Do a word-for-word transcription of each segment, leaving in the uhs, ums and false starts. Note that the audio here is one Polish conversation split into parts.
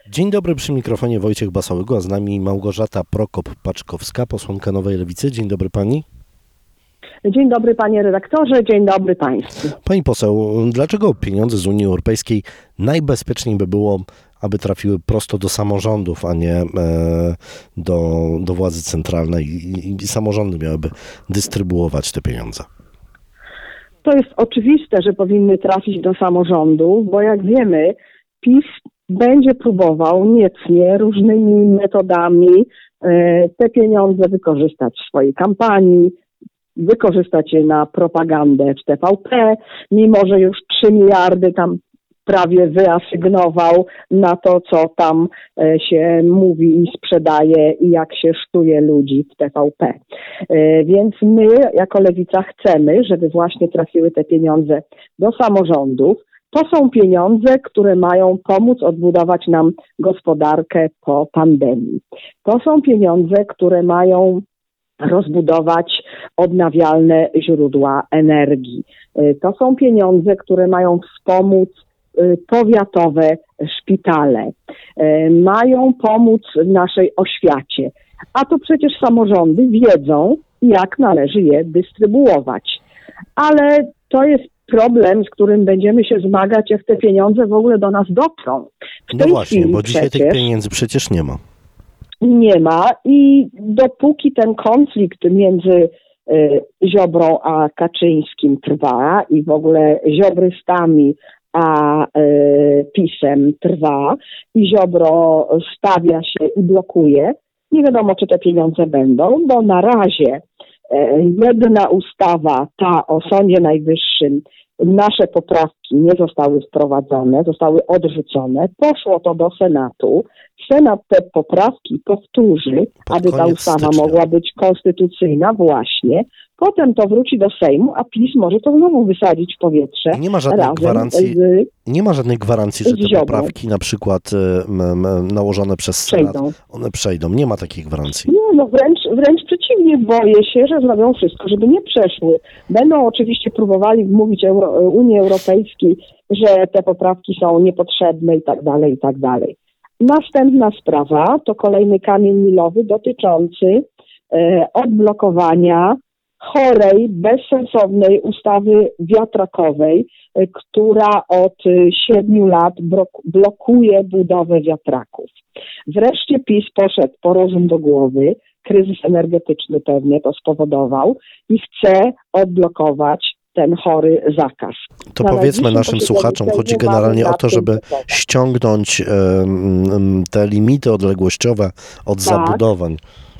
Dzień dobry, przy mikrofonie Wojciech Basałygo, a z nami Małgorzata Prokop-Paczkowska, posłanka Nowej Lewicy. Dzień dobry pani. Dzień dobry panie redaktorze, dzień dobry państwu. Pani poseł, dlaczego pieniądze z Unii Europejskiej najbezpieczniej by było, aby trafiły prosto do samorządów, a nie e, do, do władzy centralnej i, i samorządy miałyby dystrybuować te pieniądze? To jest oczywiste, że powinny trafić do samorządów, bo jak wiemy, PiS będzie próbował niecnie różnymi metodami e, te pieniądze wykorzystać w swojej kampanii, wykorzystać je na propagandę w T V P, mimo że już trzy miliardy tam prawie wyasygnował na to, co tam e, się mówi i sprzedaje i jak się sztuje ludzi w T V P. E, więc my jako Lewica chcemy, żeby właśnie trafiły te pieniądze do samorządów. To są pieniądze, które mają pomóc odbudować nam gospodarkę po pandemii. To są pieniądze, które mają rozbudować odnawialne źródła energii. To są pieniądze, które mają wspomóc powiatowe szpitale. Mają pomóc naszej oświacie. A to przecież samorządy wiedzą, jak należy je dystrybuować. Ale to jest problem, z którym będziemy się zmagać, jak te pieniądze w ogóle do nas dotrą. W No tej właśnie, chwili bo dzisiaj tych pieniędzy przecież nie ma. Nie ma i dopóki ten konflikt między y, Ziobrą a Kaczyńskim trwa i w ogóle ziobrystami a y, PiS-em trwa i Ziobro stawia się i blokuje, nie wiadomo, czy te pieniądze będą, bo na razie y, jedna ustawa, ta o Sądzie Najwyższym, nasze poprawki nie zostały wprowadzone, zostały odrzucone. Poszło to do Senatu. Senat te poprawki powtórzy, Pod aby ta ustawa stycznia. mogła być konstytucyjna właśnie. Potem to wróci do Sejmu, a PiS może to znowu wysadzić w powietrze. Nie ma żadnej razem gwarancji, z, nie ma żadnej gwarancji, że z te Ziobrą. poprawki na przykład m, m, nałożone przez Senat, Przejdą. one przejdą. Nie ma takiej gwarancji. Nie, no wręcz, wręcz przeciwnie, boję się, że zrobią wszystko, żeby nie przeszły. Będą oczywiście próbowali wmówić Euro, Unii Europejskiej, że te poprawki są niepotrzebne i tak dalej, i tak dalej. Następna sprawa to kolejny kamień milowy dotyczący e, odblokowania chorej, bezsensownej ustawy wiatrakowej, e, która od e, siedmiu lat brok- blokuje budowę wiatraków. Wreszcie PiS poszedł po rozum do głowy, kryzys energetyczny pewnie to spowodował i chce odblokować ten chory zakaz. To Na powiedzmy najbliższym naszym posiedzeniu słuchaczom, Sejmu chodzi mamy generalnie o nad to, tym żeby decydować. ściągnąć em, te limity odległościowe od zabudowań.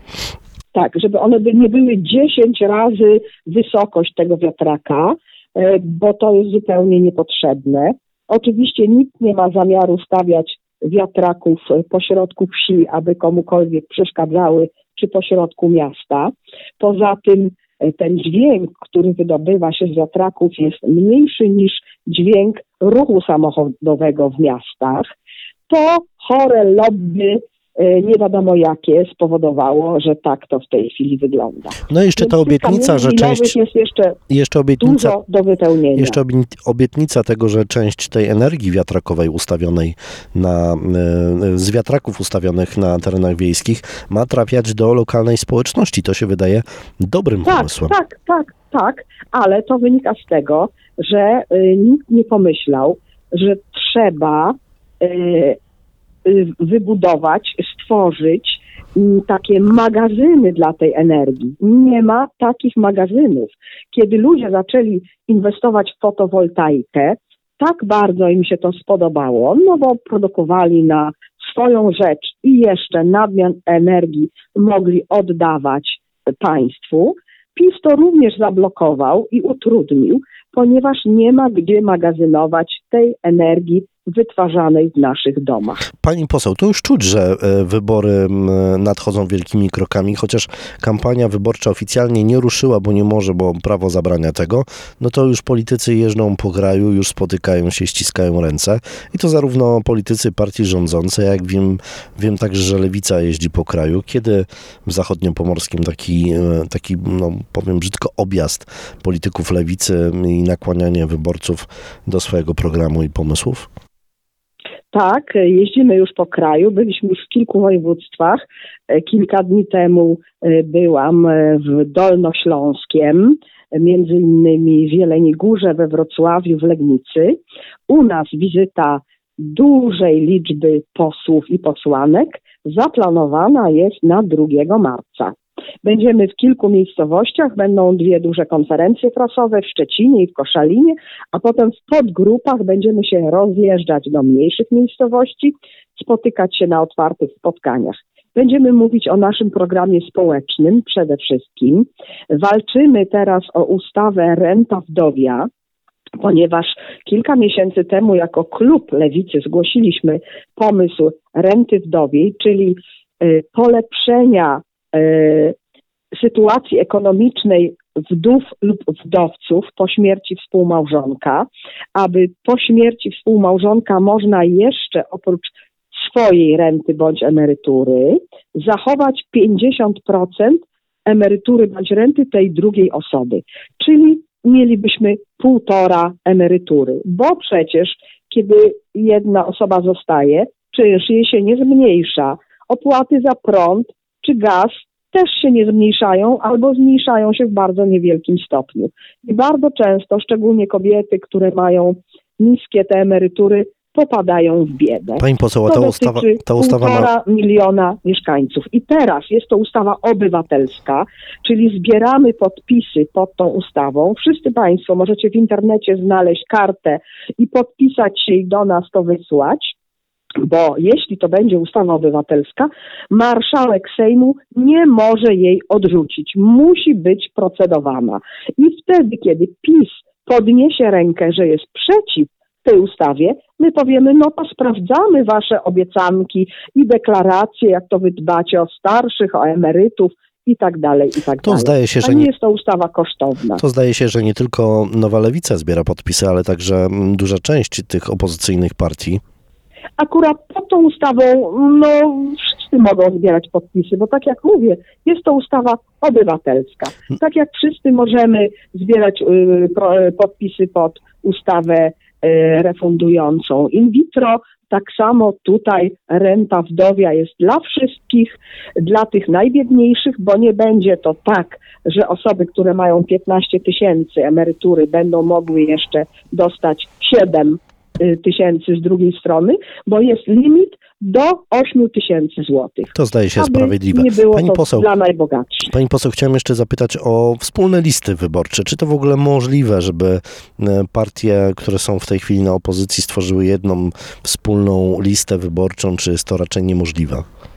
Tak, żeby one by nie były dziesięć razy wysokość tego wiatraka, e, bo to jest zupełnie niepotrzebne. Oczywiście nikt nie ma zamiaru stawiać wiatraków e, pośrodku wsi, aby komukolwiek przeszkadzały, czy pośrodku miasta. Poza tym e, ten dźwięk, który wydobywa się z wiatraków, jest mniejszy niż dźwięk ruchu samochodowego w miastach. To chore lobby, nie wiadomo jakie, spowodowało, że tak to w tej chwili wygląda. No i jeszcze ta Więc tych obietnica, że kamieni część, milowych jest jeszcze jeszcze obietnica, dużo do wypełnienia. jeszcze obi- obietnica tego, że część tej energii wiatrakowej ustawionej na, y, z wiatraków ustawionych na terenach wiejskich ma trafiać do lokalnej społeczności. To się wydaje dobrym Tak, pomysłem. tak, tak, tak, ale to wynika z tego, że y, nikt nie pomyślał, że trzeba y, wybudować, stworzyć takie magazyny dla tej energii. Nie ma takich magazynów. Kiedy ludzie zaczęli inwestować w fotowoltaikę, tak bardzo im się to spodobało, no bo produkowali na swoją rzecz i jeszcze nadmiar energii mogli oddawać państwu. PiS to również zablokował i utrudnił, ponieważ nie ma gdzie magazynować tej energii wytwarzanej w naszych domach. Pani poseł, to już czuć, że wybory nadchodzą wielkimi krokami, chociaż kampania wyborcza oficjalnie nie ruszyła, bo nie może, bo prawo zabrania tego, no to już politycy jeżdżą po kraju, już spotykają się, ściskają ręce i to zarówno politycy partii rządzącej, jak wiem, wiem także, że Lewica jeździ po kraju. Kiedy w Zachodniopomorskim taki, taki no powiem brzydko, objazd polityków Lewicy i nakłanianie wyborców do swojego programu i pomysłów? Tak, jeździmy już po kraju, byliśmy już w kilku województwach. Kilka dni temu byłam w Dolnośląskiem, między innymi w Jeleniej Górze, we Wrocławiu, w Legnicy. U nas wizyta dużej liczby posłów i posłanek zaplanowana jest na drugiego marca. Będziemy w kilku miejscowościach, będą dwie duże konferencje prasowe w Szczecinie i w Koszalinie, a potem w podgrupach będziemy się rozjeżdżać do mniejszych miejscowości, spotykać się na otwartych spotkaniach. Będziemy mówić o naszym programie społecznym przede wszystkim. Walczymy teraz o ustawę Renta Wdowia, ponieważ kilka miesięcy temu jako klub Lewicy zgłosiliśmy pomysł renty wdowiej, czyli y, polepszenia y, sytuacji ekonomicznej wdów lub wdowców po śmierci współmałżonka, aby po śmierci współmałżonka można jeszcze oprócz swojej renty bądź emerytury zachować pięćdziesiąt procent emerytury bądź renty tej drugiej osoby, czyli mielibyśmy półtora emerytury, bo przecież kiedy jedna osoba zostaje, czynsz jej się nie zmniejsza. Opłaty za prąd czy gaz też się nie zmniejszają albo zmniejszają się w bardzo niewielkim stopniu. I bardzo często, szczególnie kobiety, które mają niskie te emerytury, popadają w biedę. Pani poseł, a ta ustawa, ta ustawa półtora ma... miliona mieszkańców. I teraz jest to ustawa obywatelska, czyli zbieramy podpisy pod tą ustawą. Wszyscy Państwo możecie w internecie znaleźć kartę i podpisać się i do nas to wysłać, bo jeśli to będzie ustawa obywatelska, marszałek Sejmu nie może jej odrzucić. Musi być procedowana. I wtedy, kiedy PiS podniesie rękę, że jest przeciw tej ustawie, my powiemy, no to sprawdzamy wasze obiecanki i deklaracje, jak to wy dbacie o starszych, o emerytów i tak dalej, i tak To dalej. zdaje się, A że nie nie, jest to ustawa kosztowna. to zdaje się, że nie tylko Nowa Lewica zbiera podpisy, ale także mm, duża część tych opozycyjnych partii. Akurat pod tą ustawą, no wszyscy mogą zbierać podpisy, bo tak jak mówię, jest to ustawa obywatelska. Tak jak wszyscy możemy zbierać y, pro, y, podpisy pod ustawę y, refundującą in vitro, tak samo tutaj renta wdowia jest dla wszystkich, dla tych najbiedniejszych, bo nie będzie to tak, że osoby, które mają piętnaście tysięcy emerytury, będą mogły jeszcze dostać siedem tysięcy z drugiej strony, bo jest limit do ośmiu tysięcy złotych. To zdaje się Aby sprawiedliwe. nie było Pani to poseł, dla najbogatszych. Pani poseł, chciałem jeszcze zapytać o wspólne listy wyborcze. Czy to w ogóle możliwe, żeby partie, które są w tej chwili na opozycji, stworzyły jedną wspólną listę wyborczą, czy jest to raczej niemożliwe?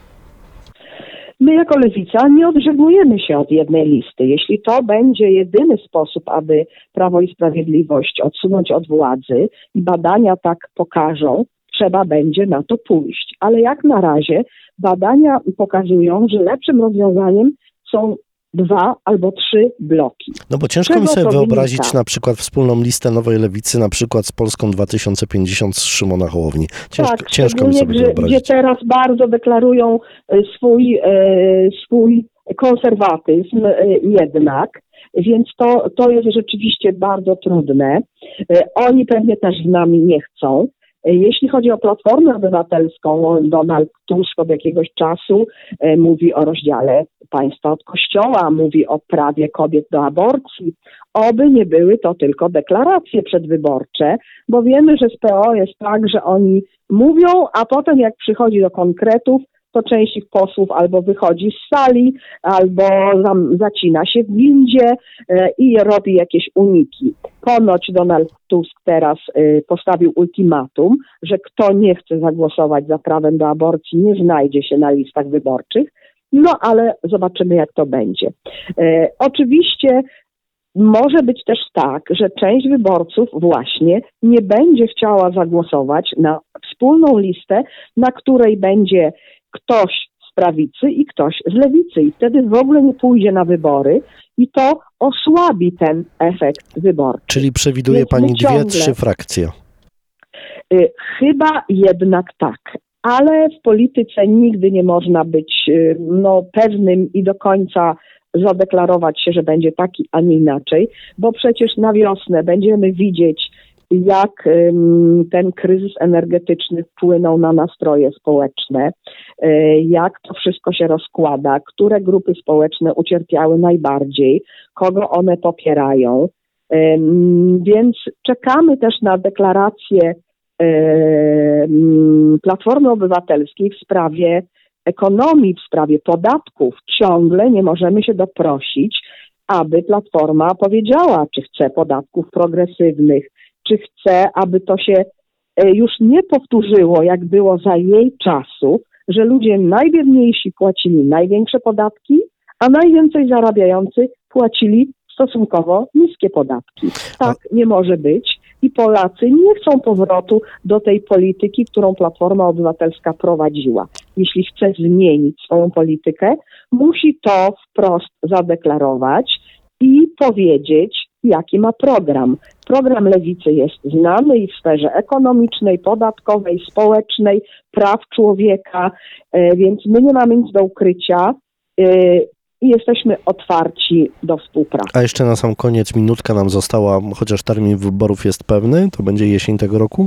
My jako Lewica nie odżegnujemy się od jednej listy. Jeśli to będzie jedyny sposób, aby Prawo i Sprawiedliwość odsunąć od władzy i badania tak pokażą, trzeba będzie na to pójść. Ale jak na razie badania pokazują, że lepszym rozwiązaniem są dwa albo trzy bloki. No bo ciężko Czego mi sobie to wyobrazić wynika? na przykład wspólną listę Nowej Lewicy, na przykład z Polską dwa tysiące pięćdziesiąt z Szymona Hołowni. Ciężko, tak, ciężko mi sobie gdzie, wyobrazić. gdzie teraz bardzo deklarują e, swój, e, swój konserwatyzm e, jednak, więc to, to jest rzeczywiście bardzo trudne. E, oni pewnie też z nami nie chcą. E, jeśli chodzi o Platformę Obywatelską, Donald Tusk od jakiegoś czasu e, mówi o rozdziale państwa od kościoła, mówi o prawie kobiet do aborcji. Oby nie były to tylko deklaracje przedwyborcze, bo wiemy, że z P O jest tak, że oni mówią, a potem jak przychodzi do konkretów, to część ich posłów albo wychodzi z sali, albo zam, zacina się w windzie e, i robi jakieś uniki. Ponoć Donald Tusk teraz e, postawił ultimatum, że kto nie chce zagłosować za prawem do aborcji, nie znajdzie się na listach wyborczych. No ale zobaczymy, jak to będzie. E, oczywiście może być też tak, że część wyborców właśnie nie będzie chciała zagłosować na wspólną listę, na której będzie ktoś z prawicy i ktoś z lewicy. I wtedy w ogóle nie pójdzie na wybory i to osłabi ten efekt wyborczy. Czyli przewiduje Więc pani my dwie, ciągle- trzy frakcje. Y, Chyba jednak tak, ale w polityce nigdy nie można być y, no, pewnym i do końca zadeklarować się, że będzie taki, a nie inaczej, bo przecież na wiosnę będziemy widzieć, jak ym, ten kryzys energetyczny wpłynął na nastroje społeczne, y, jak to wszystko się rozkłada, które grupy społeczne ucierpiały najbardziej, kogo one popierają. Ym, więc czekamy też na deklarację ym, Platformy Obywatelskiej w sprawie ekonomii, w sprawie podatków. Ciągle nie możemy się doprosić, aby Platforma powiedziała, czy chce podatków progresywnych, czy chce, aby to się już nie powtórzyło, jak było za jej czasów, że ludzie najbiedniejsi płacili największe podatki, a najwięcej zarabiający płacili stosunkowo niskie podatki. Tak nie może być i Polacy nie chcą powrotu do tej polityki, którą Platforma Obywatelska prowadziła. Jeśli chce zmienić swoją politykę, musi to wprost zadeklarować i powiedzieć, jaki ma program. Program Lewicy jest znany i w sferze ekonomicznej, podatkowej, społecznej, praw człowieka, więc my nie mamy nic do ukrycia i jesteśmy otwarci do współpracy. A jeszcze na sam koniec minutka nam została, chociaż termin wyborów jest pewny, to będzie jesień tego roku?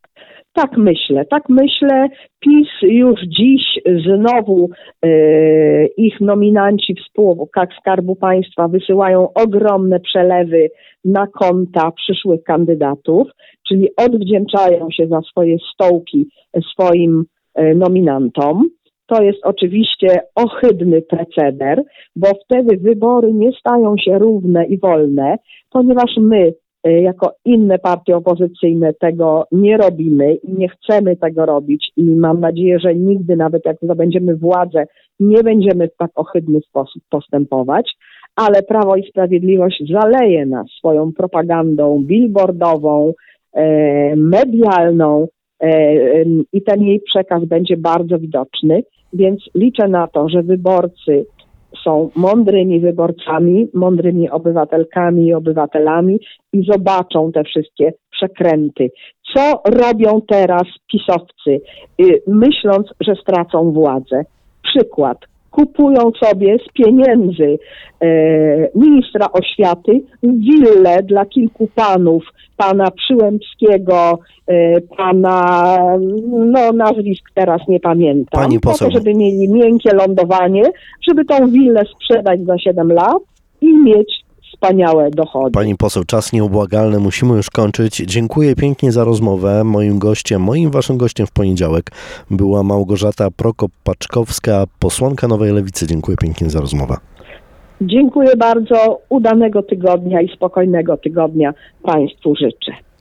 Tak myślę, tak myślę. PiS już dziś znowu e, ich nominanci w spółkach Skarbu Państwa wysyłają ogromne przelewy na konta przyszłych kandydatów, czyli odwdzięczają się za swoje stołki swoim e, nominantom. To jest oczywiście ohydny proceder, bo wtedy wybory nie stają się równe i wolne, ponieważ my jako inne partie opozycyjne tego nie robimy i nie chcemy tego robić i mam nadzieję, że nigdy, nawet jak zdobędziemy władzę, nie będziemy w tak ohydny sposób postępować, ale Prawo i Sprawiedliwość zaleje nas swoją propagandą billboardową, e, medialną e, e, i ten jej przekaz będzie bardzo widoczny, więc liczę na to, że wyborcy są mądrymi wyborcami, mądrymi obywatelkami i obywatelami i zobaczą te wszystkie przekręty. Co robią teraz pisowcy, myśląc, że stracą władzę? Przykład. Kupują sobie z pieniędzy e, ministra oświaty willę dla kilku panów, pana Przyłębskiego, e, pana, no nazwisk teraz nie pamiętam, Pani poseł. po to, żeby mieli miękkie lądowanie, żeby tą willę sprzedać za siedem lat i mieć wspaniałe dochody. Pani poseł, czas nieubłagalny, musimy już kończyć. Dziękuję pięknie za rozmowę. Moim gościem, moim waszym gościem w poniedziałek była Małgorzata Prokop-Paczkowska, posłanka Nowej Lewicy. Dziękuję pięknie za rozmowę. Dziękuję bardzo. Udanego tygodnia i spokojnego tygodnia Państwu życzę.